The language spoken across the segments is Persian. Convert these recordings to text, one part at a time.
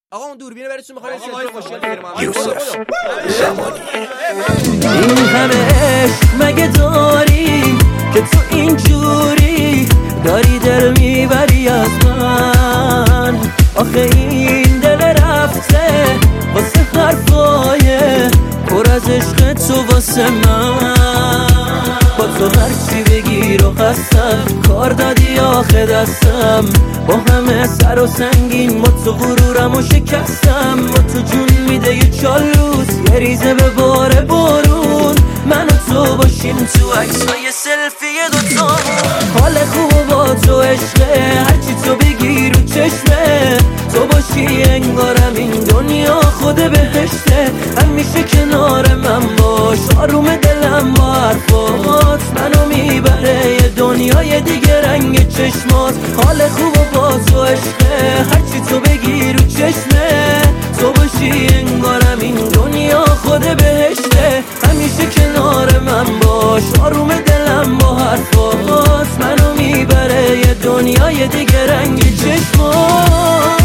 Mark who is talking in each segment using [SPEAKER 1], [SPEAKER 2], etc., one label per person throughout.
[SPEAKER 1] آقا اون دوربینه برسون می‌خوام ماشین بگیرم.
[SPEAKER 2] یوسف زمانی.
[SPEAKER 3] این همه عشق مگه داری که تو اینجوری داری دل میبری از من؟ آخه این دل رفته واسه حرفای پر از عشق تو واسه من. با تو هرچی بگی رو هستم، کار دادی آخه دستم، با همه سر و سنگین با تو غرورم و شکستم. با تو جون میده یه چالوس، یه ریزه به بار بارون، من و تو باشیم تو عکسای سلفی دوتا. حال خوب با تو عشقه، هرچی تو بگی رو چشمه، تو باشی انگارم این دنیا خود بهشته. همیشه کنار من باش، آروم دلم با حرفات منو میبره یه دنیای دیگه رنگ چشمات. حال خوب با تو عشقه، هرچی تو بگی رو چشمه، تو باشی انگارم این دنیا خود بهشته. همیشه کنار من باش، آروم دلم با حرفات منو میبره یه دنیای دیگه رنگ چشمات.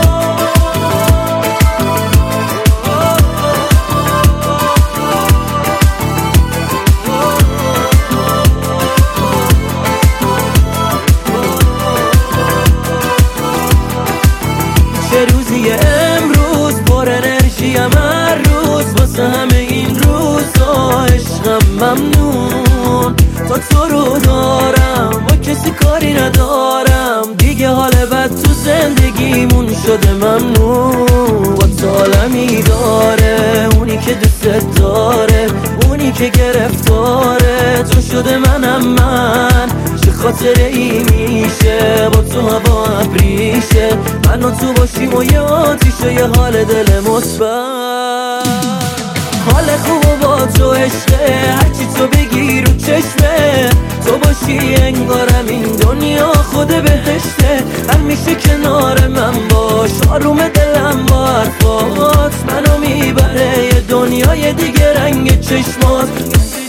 [SPEAKER 3] چه روزی امروز، پر انرژیم هر روز، واسه همه این روزا عشقم ممنون. تا تو رو دارم با کسی کاری ندارم، دیگه حال بد تو زندگیمون شده ممنون. با تو عالمی داره اونی که دوست داره، اونی که گرفتاره تو شده منم من. چه خاطره ای میشه با تو هوا ابریشه، من و تو باشیم و یه آتیشه، یه حال دل مثبت. حال خوب با تو عشقه، هرچی تو بگی رو چشمه، تو باشی انگارم این دنیا خود بهشته. همیشه کنار من باش، آروم دلم با حرفات منو میبره یه دنیای دیگه رنگ چشمات.